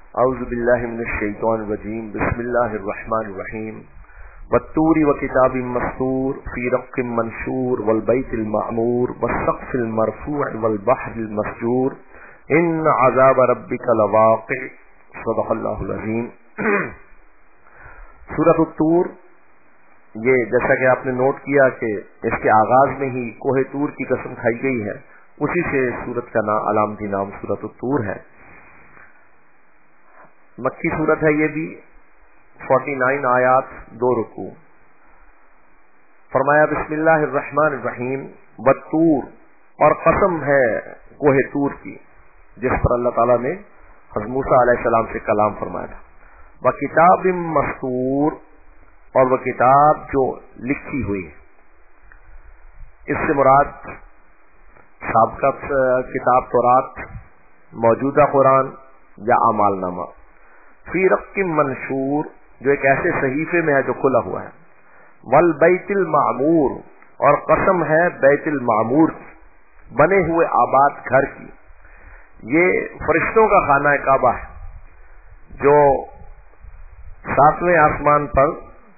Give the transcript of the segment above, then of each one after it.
اعوذ باللہ من الشیطان الرجیم بسم اللہ الرحمن الرحیم والطور وکتاب مسطور فی رق منشور والبیت المعمور والسقف المرفوع والبحر المسجور ان عذاب ربک لواقع صدق اللہ العظیم۔ سورۃ الطور، یہ جیسا کہ آپ نے نوٹ کیا کہ اس کے آغاز میں ہی کوہ طور کی قسم کھائی گئی ہے، اسی سے سورت کا نام علامتی نام سورۃ الطور ہے۔ مکی سورت ہے، یہ بھی 49 آیات 2 رکوع۔ فرمایا بسم اللہ الرحمن الرحیم والطور، اور قسم ہے کوہ طور کی جس پر اللہ تعالیٰ نے حضرت موسیٰ علیہ السلام سے کلام فرمایا تھا۔ وکتاب مسطور، اور وہ کتاب جو لکھی ہوئی ہے، اس سے مراد سابقہ کتاب تورات، موجودہ قرآن یا اعمال نامہ۔ فی رق منشور، جو ایک ایسے صحیفے میں ہے جو کھلا ہوا ہے۔ والبیت المعمور، اور قسم ہے بیت المعمور کی، بنے ہوئے آباد گھر کی۔ یہ فرشتوں کا خانہ کعبہ ہے جو 7ویں آسمان پر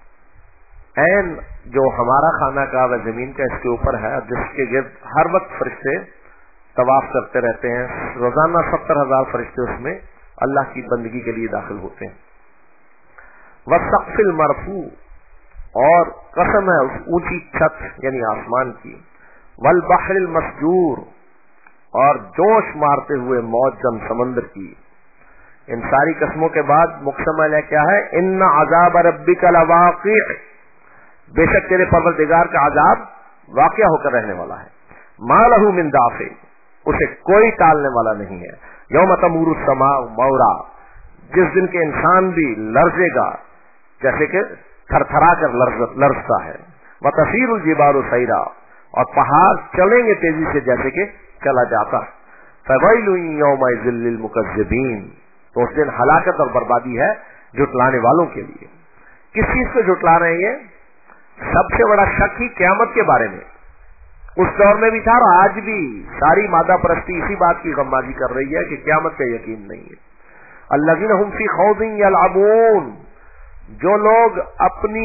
عین جو ہمارا خانہ کعبہ زمین کا اس کے اوپر ہے، جس کے گرد ہر وقت فرشتے طواف کرتے رہتے ہیں۔ روزانہ 70,000 فرشتے اس میں اللہ کی بندگی کے لیے داخل ہوتے ہیں۔ والسقف المرفوع، اور قسم ہے اس اونچی چھت یعنی آسمان کی۔ والبحر المسجور، اور جوش مارتے ہوئے موجزن سمندر کی۔ ان ساری قسموں کے بعد مقسم علیہ کیا ہے؟ ان عذاب ربک لواقع، بے شک تیرے پروردگار کا عذاب واقع ہو کر رہنے والا ہے۔ ما لہ من دافع، اسے کوئی ٹالنے والا نہیں ہے۔ یوم تمور السماء مورا، جس دن کے انسان بھی لرزے گا جیسے کہ تھر تھرا کر لرزتا ہے۔ وتسیر الجبال سیرا، اور پہاڑ چلیں گے تیزی سے جیسے کہ چلا جاتا ہے۔ فویل یومئذ للمکذبین، تو اس دن ہلاکت اور بربادی ہے جھٹلانے والوں کے لیے۔ کس چیز پہ جھٹلا رہے ہیں؟ یہ سب سے بڑا شک ہی قیامت کے بارے میں اس دور میں بھی تھا، اور آج بھی ساری مادہ پرستی اسی بات کی غمازی کر رہی ہے کہ قیامت کا یقین نہیں ہے۔ الذین هم فی خوض یلعبون، جو لوگ اپنی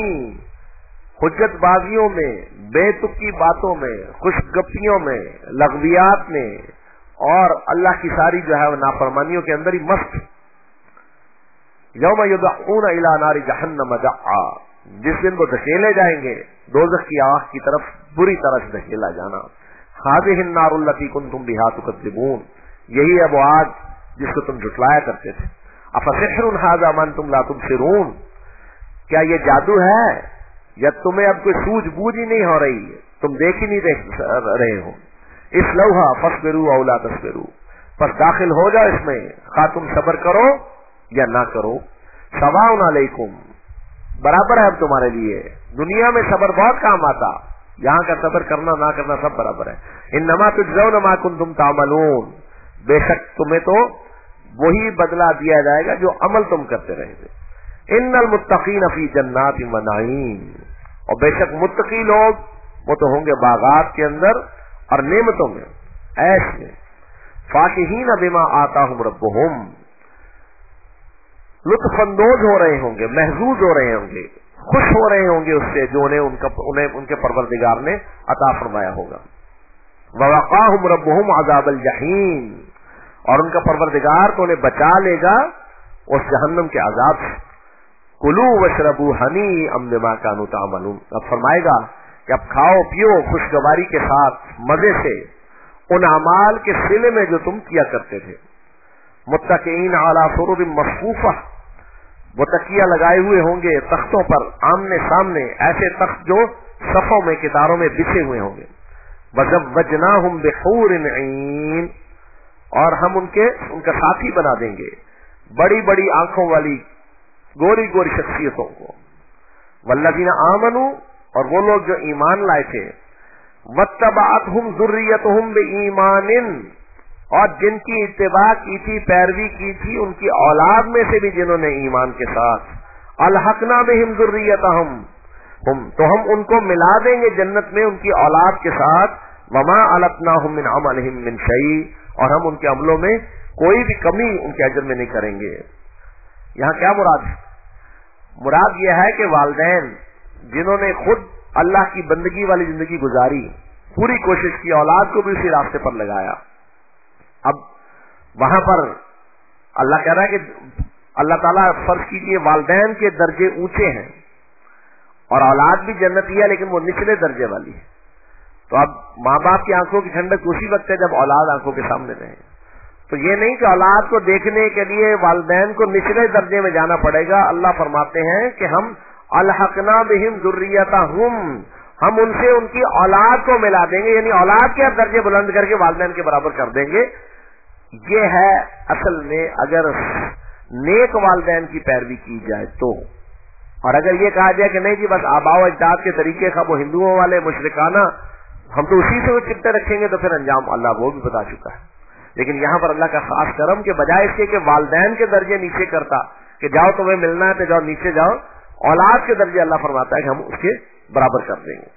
حجت بازیوں میں، بے تکی باتوں میں، خوش گپیوں میں، لغویات میں، اور اللہ کی ساری جو ہے وہ نافرمانیوں کے اندر ہی مست۔ یوم یدعون الی نار جہنم دعا، جس دن وہ دھکیلے جائیں گے دوزخ کی آگ کی طرف، بری طرح سے دھکیلا جانا۔ ہذہ النار التی کنتم بہا تکذبون، یہی ہے وہ آگ جس کو تم جھٹلایا کرتے تھے۔ افسحر ھذا ام انتم لا تبصرون، کیا یہ جادو ہے یا تمہیں اب کوئی سوجھ بوجھ ہی نہیں ہو رہی ہے، تم دیکھ ہی نہیں رہے ہو۔ اصلوھا فاصبروا او لا تصبروا، پس داخل ہو جاؤ اس میں، خواہ تم صبر کرو یا نہ کرو۔ سواء علیکم، برابر ہے اب تمہارے لیے۔ دنیا میں صبر بہت کام آتا، یہاں کا صبر کرنا نہ کرنا سب برابر ہے۔ انما تجزون ما کنتم تعملون، بے شک تمہیں تو وہی بدلہ دیا جائے گا جو عمل تم کرتے رہے تھے۔ ان المتقین فی جنات و نعیم، اور بے شک متقی لوگ وہ تو ہوں گے باغات کے اندر اور نعمتوں میں، عیش میں۔ فاکہین بما آتاہم ربہم، لطف اندوز ہو رہے ہوں گے، محظوظ ہو رہے ہوں گے، خوش ہو رہے ہوں گے اس سے جو انہیں ان کے پروردگار نے عطا فرمایا ہوگا۔ ووقاہم ربہم عذاب الجحیم، اور ان کا پروردگار تو انہیں بچا لے گا اس جہنم کے عذاب سے۔ کلوا واشربوا ہنیئا بما کانوا تعملون، اب فرمائے گا کہ اب کھاؤ پیو خوشگواری کے ساتھ مزے سے ان اعمال کے صلے میں جو تم کیا کرتے تھے۔ متکئین علی سرر مصفوفہ، وہ تکیہ لگائے ہوئے ہوں گے تختوں پر آمنے سامنے، ایسے تخت جو صفوں میں کتاروں میں بچھے ہوئے ہوں گے۔ وزوجناہم بحور عین، اور ہم ان کا ساتھی بنا دیں گے بڑی بڑی آنکھوں والی گوری گوری شخصیتوں کو۔ والذین آمنوا، اور وہ لوگ جو ایمان لائے تھے، واتبعتہم ذریتہم بایمان، اور جن کی اتباع کی تھی، پیروی کی تھی ان کی اولاد میں سے بھی جنہوں نے ایمان کے ساتھ، الحقنا بہم ذریتہم، تو ہم ان کو ملا دیں گے جنت میں ان کی اولاد کے ساتھ۔ وما علتناہم من عملہم من شیء، اور ہم ان کے عملوں میں کوئی بھی کمی ان کے اجر میں نہیں کریں گے۔ یہاں کیا مراد ہے؟ مراد یہ ہے کہ والدین جنہوں نے خود اللہ کی بندگی والی زندگی گزاری، پوری کوشش کی، اولاد کو بھی اسی راستے پر لگایا، اب وہاں پر اللہ کہہ رہا ہے کہ اللہ تعالیٰ فرض کیجیے والدین کے درجے اونچے ہیں اور اولاد بھی جنتی ہے لیکن وہ نچلے درجے والی ہے، تو اب ماں باپ کی آنکھوں کی ٹھنڈک اسی وقت ہے جب اولاد آنکھوں کے سامنے رہے، تو یہ نہیں کہ اولاد کو دیکھنے کے لیے والدین کو نچلے درجے میں جانا پڑے گا۔ اللہ فرماتے ہیں کہ ہم الحقنا بہم ذریتہم، ہم ان سے ان کی اولاد کو ملا دیں گے، یعنی اولاد کے درجے بلند کر کے والدین کے برابر کر دیں گے۔ یہ ہے اصل میں اگر نیک والدین کی پیروی کی جائے تو، اور اگر یہ کہا جائے کہ نہیں جی بس آباء و اجداد کے طریقے کا وہ ہندوؤں والے مشرکانہ ہم تو اسی سے وہ چپتے رکھیں گے، تو پھر انجام اللہ وہ بھی بتا چکا ہے۔ لیکن یہاں پر اللہ کا خاص کرم کہ بجائے اس کے کہ والدین کے درجے نیچے کرتا کہ جاؤ تمہیں ملنا ہے تو جاؤ نیچے جاؤ، اولاد کے درجے اللہ فرماتا ہے کہ ہم اس کے برابر کر دیں گے۔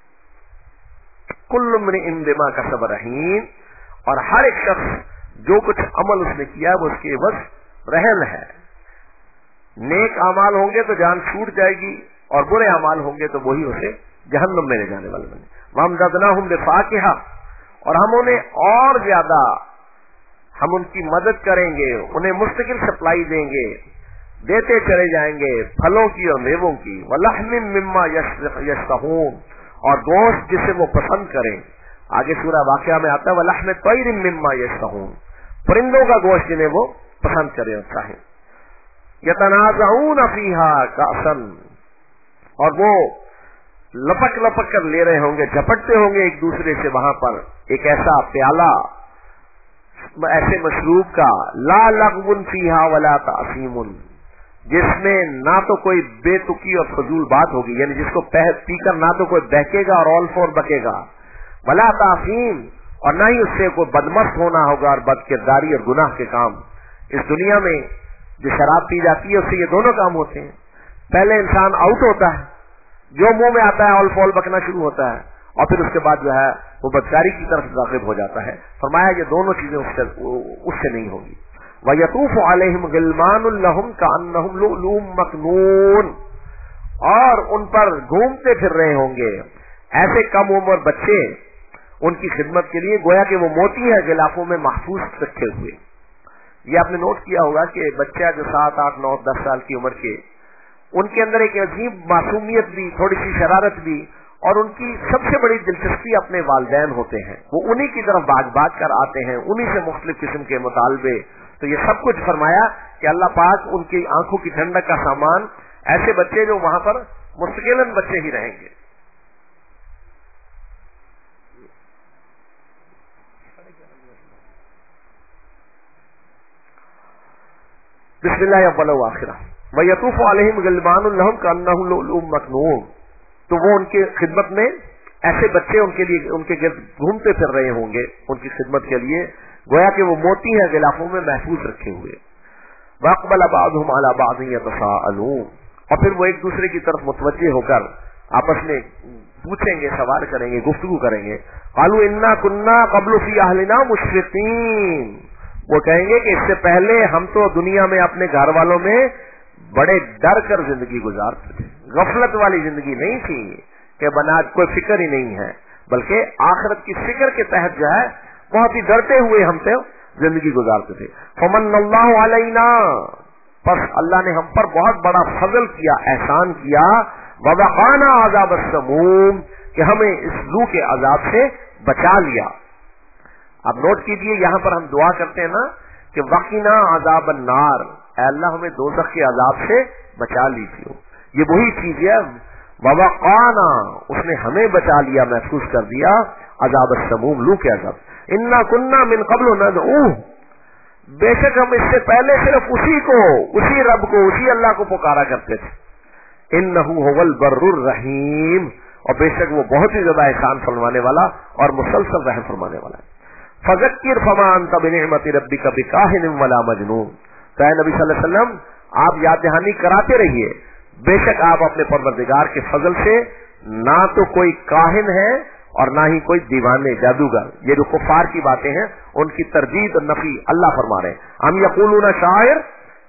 کل امرئ بما کسب رہین، اور ہر ایک شخص جو کچھ عمل اس نے کیا وہ اس کے بس رہن ہے۔ نیک اعمال ہوں گے تو جان چھوٹ جائے گی اور برے اعمال ہوں گے تو وہی اسے جہنم میں لے جانے والے بنے۔ وَأَمْدَدْنَاهُمْ بِفَاكِهَةٍ، اور ہم انہیں اور زیادہ ہم ان کی مدد کریں گے، انہیں مستقل سپلائی دیں گے، دیتے چلے جائیں گے پھلوں کی اور میووں کی، وَلَحْمٍ مِّمَّا يَشْتَهُونَ، اور گوشت جسے وہ پسند کریں۔ آگے سورہ واقعہ میں آتا ہے وَلَحْمِ طَيْرٍ مِّمَّا يَشْتَهُونَ، پرندوں کا گوشت جنہیں وہ پسند کریں اور چاہیں۔ يَتَنَازَعُونَ فِيهَا كَأْسًا، اور وہ لپک لپک کر لے رہے ہوں گے، جھپٹتے ہوں گے ایک دوسرے سے وہاں پر ایک ایسا پیالہ ایسے مشروب کا، لا لغو فیہا ولا تأثیم، جس میں نہ تو کوئی بے تکی اور فضول بات ہوگی، یعنی جس کو پی کر نہ تو کوئی بہکے گا اور آل فور بکے گا، ولا تأثیم، اور نہ ہی اس سے کوئی بدمست ہونا ہوگا اور بد کرداری اور گناہ کے کام۔ اس دنیا میں جو شراب پی جاتی ہے اس سے یہ دونوں کام ہوتے ہیں، پہلے انسان آؤٹ ہوتا ہے، جو منہ میں آتا ہے آل فول بکنا شروع ہوتا ہے، اور پھر اس کے بعد جو ہے وہ بدکاری کی طرف راغب ہو جاتا ہے۔ فرمایا یہ دونوں چیزیں اس سے نہیں ہوگی۔ وَيَطُوفُ عَلَيْهِمْ غِلْمَانٌ لَهُمْ كَأَنَّهُمْ لُؤْلُؤٌ مَّكْنُونٌ، اور ان پر گھومتے پھر رہے ہوں گے ایسے کم عمر بچے ان کی خدمت کے لیے گویا کہ وہ موتی ہے غلافوں میں محفوظ رکھے ہوئے۔ یہ آپ نے نوٹ کیا ہوگا کہ بچہ جو 7، 8، 9، 10 سال کی عمر کے، ان کے اندر ایک عجیب معصومیت بھی، تھوڑی سی شرارت بھی، اور ان کی سب سے بڑی دلچسپی اپنے والدین ہوتے ہیں، وہ انہی کی طرف بھاگ بھاگ کر آتے ہیں، انہی سے مختلف قسم کے مطالبے۔ تو یہ سب کچھ فرمایا کہ اللہ پاک ان کی آنکھوں کی ٹھنڈک کا سامان، ایسے بچے جو وہاں پر مستقلاً بچے ہی رہیں گے۔ بسم اللہ اول و آخرہ۔ وَيَطُوفُ عَلَيْهِمْ غِلْمَانٌ لَهُمْ كَأَنَّهُمْ لُؤْلُؤٌ مَّكْنُونٌ، تو وہ ان کے خدمت میں ایسے بچے ان کے لیے ان کے گرد گھومتے پھر رہے ہوں گے ان کی خدمت کے لیے، گویا کہ وہ موتی ہیں غلافوں میں محفوظ رکھے ہوئے۔ وَأَقْبَلَ بَعْضُهُمْ عَلَى بَعْضٍ يَتَسَاءَلُونَ، اور پھر وہ ایک دوسرے کی طرف متوجہ ہو کر آپس میں پوچھیں گے، سوال کریں گے، گفتگو کریں گے۔ قَالُوا إِنَّا كُنَّا قَبْلُ فِي أَهْلِنَا مُشْفِقِينَ، وہ کہیں گے کہ اس سے پہلے ہم تو دنیا میں اپنے گھر والوں میں بڑے ڈر کر زندگی گزارتے تھے، غفلت والی زندگی نہیں تھی کہ بنا کوئی فکر ہی نہیں ہے، بلکہ آخرت کی فکر کے تحت جو ہے بہت ہی ڈرتے ہوئے ہم سے زندگی گزارتے تھے۔ فمن اللہ علینا، پس اللہ نے ہم پر بہت بڑا فضل کیا، احسان کیا، ووقانا عذاب السموم، کہ ہمیں اس لو کے عذاب سے بچا لیا۔ اب نوٹ کیجئے یہاں پر ہم دعا کرتے ہیں نا کہ وقنا عذاب النار، اے اللہ ہمیں دوزخ کے عذاب سے بچا لیجیے، یہ وہی چیز ہے ووقانا، اس نے ہمیں بچا لیا، محفوظ کر دیا عذاب السموم، لو کے عذاب۔ انا کنا من قبل ندعوہ، بے شک ہم اس سے پہلے صرف اسی کو، اسی رب کو، اسی اللہ کو پکارا کرتے تھے۔ انہ هو البر الرحیم، اور بے شک وہ بہت ہی زیادہ احسان فرمانے والا اور مسلسل رحم فرمانے والا ہے۔ فذکر فما انت بنعمت ربک بکاہن ولا مجنون، تو اے نبی صلی اللہ علیہ وسلم آپ یاد دہانی کراتے رہیے، بے شک آپ اپنے پروردگار کے فضل سے نہ تو کوئی کاہن ہے اور نہ ہی کوئی دیوانے جادوگر۔ یہ جو کفار کی باتیں ہیں ان کی تردید اور نفی اللہ فرما رہے ہیں۔ ہم یقولون شاعر،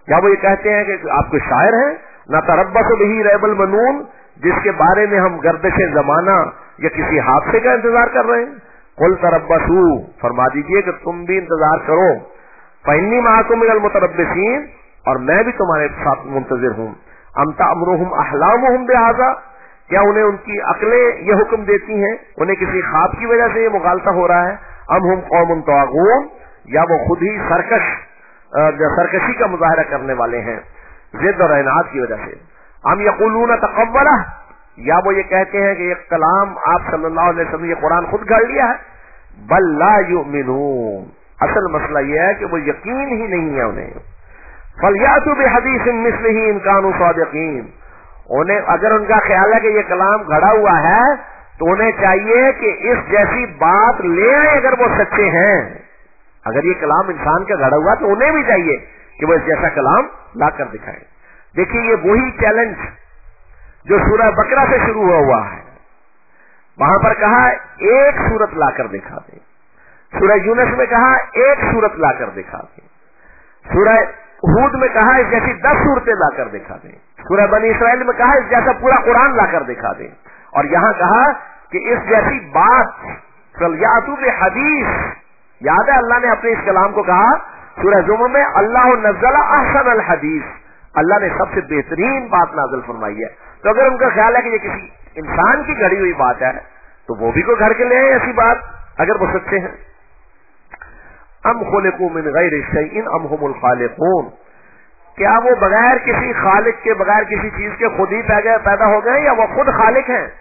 क्या वो ये कहते हैं कि आप कोई शायर हैं? ना तरब्बस बिही रैबल मनून, जिसके बारे में हम गर्दिश जमाना या किसी हादसे का इंतजार कर रहे हैं। कुल तरब्बसू, फरमा दीजिए कि तुम भी इंतजार करो। फइन्नी माकुम मिनल मुतरब्बिसीन, और मैं भी तुम्हारे साथ मुंतजिर हूँ। अम तअमुरुहुम अहलामुहुम बिहाज़ा, क्या उन्हें उनकी अक्लें ये हुक्म देती हैं, उन्हें किसी ख्वाब की वजह से ये मुगालता हो रहा है? अम हुम कौमुन तवागून, या वो खुद ही सरकशी का मुजाहरा करने वाले हैं जिद और इनाद की वजह से। अम यक़ूलून तक़व्वला, या वो ये कहते हैं कि ये कलाम आप सल्लल्लाहु अलैहि वसल्लम ये कुरान खुद गढ़ लिया है। बल ला युमिनून, असल मसला ये है कि वो यकीन ही नहीं है उन्हें। फलयातू बिहदीसिन मिस्लिही इन कानू सादिकीन, उन्हें अगर उनका ख्याल है कि ये कलाम गढ़ा हुआ है तो उन्हें चाहिए कि इस जैसी बात ले आए अगर वो सच्चे हैं। अगर ये कलाम इंसान का गढ़ा हुआ तो उन्हें भी चाहिए कि वो इस जैसा कलाम लाकर दिखाए। देखिए ये वही चैलेंज जो सूरह बकरा से शुरू हुआ है, वहां पर कहा एक सूरत लाकर दिखा दे। सूरह यूनुस में कहा एक सूरत लाकर दिखा दे। सूरह हूद में कहा इस जैसी 10 सूरतें लाकर दिखा दे। सूरह बनी इसराइल में कहा इस जैसा पूरा कुरान लाकर दिखा दे। और यहां कहा कि इस जैसी बात फलयातू बिहदीस, याद है अल्लाह ने अपने इस कलाम को कहा सूरह जुमर में, अल्लाह नज़्ज़ला अहसन अल हदीस, अल्लाह ने सबसे बेहतरीन बात नाज़िल फरमाई है। तो अगर उनका ख्याल है कि ये किसी इंसान की गढ़ी हुई बात है तो वो भी कोई घर के ले आए ऐसी बात, अगर वो सच्चे हैं। अम खुलिकू मिन गैरि शैइन अम हुमुल खालिकून, क्या वो बगैर किसी खालिक के, बगैर किसी चीज के खुद ही पैदा हो गए या वो खुद खालिक हैं?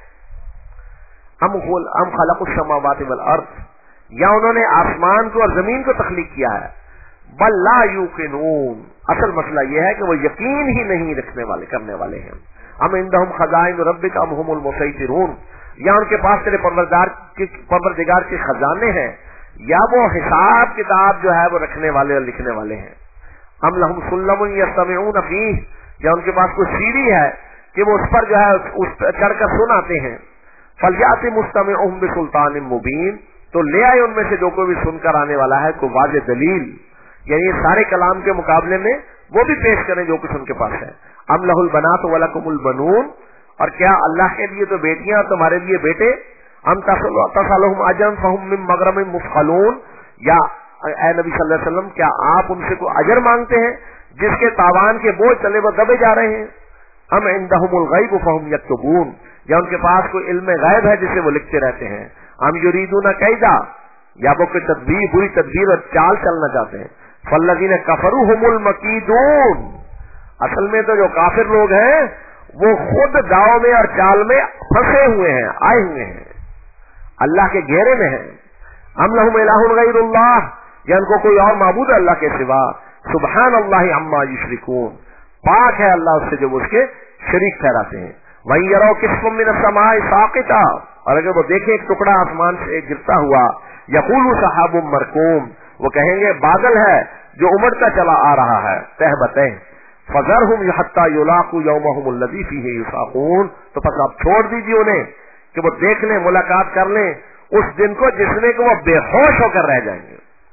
अम खलक़ुस समावाति वल अर्द, या उन्होंने आसमान को और जमीन को तख्लीक किया है। बल ला युकिनून, असल मसला यह है कि वो यकीन ही नहीं रखने वाले, करने वाले हैं। अम इंदहुम खजाइन रब्बिका अम हुमुल मुसैतिरून, या उनके पास तेरे परवरदिगार के खजाने हैं, या वो हिसाब किताब जो है वो रखने वाले और लिखने वाले हैं। अम लहुम सुल्लमुन यस्तमिऊन फीह, या उनके पास कोई सीढ़ी है कि वो उस पर जो है उस पर चढ़कर सुनाते हैं। फलयाति मुस्तमिउहुम बिसुल्तानिन मुबीन, तो ले आए उनमें से जो कोई भी सुनकर आने वाला है कोई वाज़ेह दलील, यानी सारे कलाम के मुकाबले में वो भी पेश करें जो कुछ उनके पास है। अम लहुल बनात व लकुमुल बनून, और क्या अल्लाह के लिए तो बेटियां और तुम्हारे लिए बेटे। हम तसअलुहुम अजरन फहुम मिन मगरमिन मुस्क़लून, या ऐ नबी सल्लल्लाहु अलैहि वसल्लम क्या आप उनसे कोई अजर मांगते हैं जिसके तावान के बोझ चले वो दबे जा रहे हैं। अम इंदहुमुल गैब फहुम यक्तुबून, या उनके पास कोई इल्म गैब है जिसे वो लिखते रहते हैं। हम युरीदूना कैदा, या वो कोई तदबीर, बुरी तदबीर और चाल चलना चाहते हैं। फल्लज़ीना कफरू हुमुल मकीदून, असल में तो जो काफिर लोग हैं वो खुद दाव में और चाल में फंसे हुए हैं, आए हुए हैं, अल्लाह के घेरे में हैं। अम लहुम इलाहुन गैरुल्लाह, या उनको कोई और माबूद अल्लाह के सिवा। सुब्हानल्लाहि अम्मा युश्रिकून, पाक है अल्लाह उससे जो उसके शरीक ठहराते हैं। वहीं यरो किस्म मिन अस्समाई साक़िता, और अगर वो देखें एक टुकड़ा आसमान से गिरता हुआ, यक़ूलु सहाबुम मरकूम, वो कहेंगे बादल है जो उमड़ता चला आ रहा है, तह बतह। फज़रहुम हत्ता युलाक़ू यौमहुम अल्लज़ी फ़ीही युसाक़ून, तो बस आप छोड़ दीजिए उन्हें कि वो देख लें, मुलाकात कर लें उस दिन को जिसमें कि वो बेहोश होकर रह जाएंगे।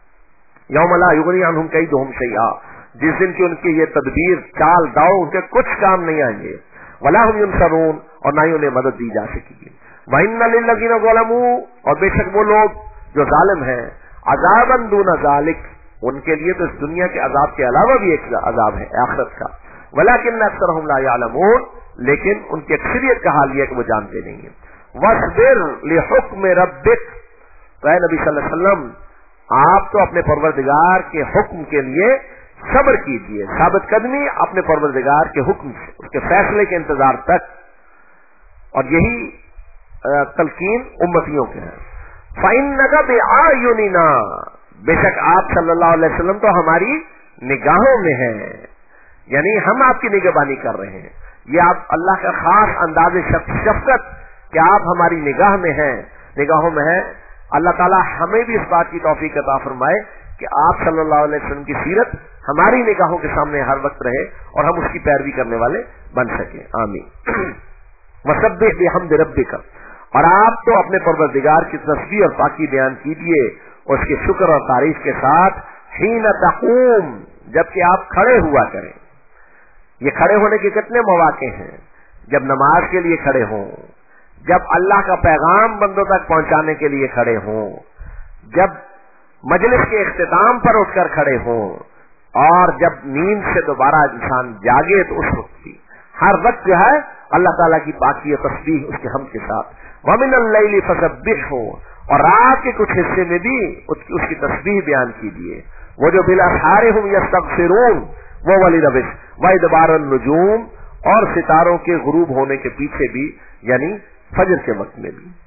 यौम ला युग़नी अन्हुम कैदुहुम शैआ, जिस दिन की उनकी ये तदबीर चाल दाव उनके कुछ काम नहीं आएंगे। वला हुम युनसरून, और ना ही उन्हें मदद दी जा सकेगी। व इन्ना लिल्लज़ीना ज़लमू, और बेशक वो लोग जो जालिम हैं, अज़ाबन दूना ज़ालिक, उनके लिए तो इस दुनिया के अजाब के अलावा भी एक अजाब है आखिरत का। वलाकिन्न अक्सरहुम ला यअलमून, लेकिन उनकी अक्सरियत का हाल यह कि वो जानते नहीं है। वस्बिर लिहुक्म रब्बिक, तो ऐ नबी सल्लल्लाहु अलैहि वसल्लम आप तो अपने परवरदिगार के हुक्म के लिए सब्र कीजिए, साबित कदमी अपने परवरदिगार के हुक्म से, उसके फैसले के इंतजार तक। और यही तलकीन उम्मतियों के हैं। फ़इन्नका बिअयुनिना, बेशक आप सल्लल्लाहु अलैहि वसल्लम तो हमारी निगाहों में हैं, यानी हम आपकी निगहबानी कर रहे हैं। ये आप अल्लाह का खास अंदाज़े शफ़क़त कि आप हमारी निगाह में हैं, निगाहों में हैं। अल्लाह ताला हमें भी इस बात की तौफीक अता फरमाए कि आप सल्लल्लाहु अलैहि वसल्लम की सीरत हमारी निगाहों के सामने हर वक्त रहे और हम उसकी पैरवी करने वाले बन सके। आमीन। वसब्बिह बिहम्दि रब्बिका, और आप तो अपने परवरदिगार की तस्बीह और पाकी बयान कीजिए उसके शुक्र और तारीफ के साथ। हीन तक़ूम, जबकि आप खड़े हुआ करें, یہ کھڑے ہونے کے کتنے مواقع ہیں؟ جب نماز کے لیے کھڑے ہوں، جب اللہ کا پیغام بندوں تک پہنچانے کے لیے کھڑے ہوں، جب مجلس کے اختتام پر اٹھ کر کھڑے ہوں، اور جب نیند سے دوبارہ انسان جاگے تو اس وقت بھی ہر وقت جو ہے اللہ تعالیٰ کی پاکی و تسبیح اس کے حمد کے ساتھ. وَمِنَ اللَّيْلِ فَسَبِّحْهُ، اور رات کے کچھ حصے میں بھی اس کی تسبیح بیان کیجیے. وہ جو بِالْأَسْحَارِ هُمْ يَسْتَغْفِرُونَ، وہ والی روش. وَإِدْبَارَ النُّجُومِ، اور ستاروں کے غروب ہونے کے پیچھے بھی، یعنی فجر کے وقت میں بھی.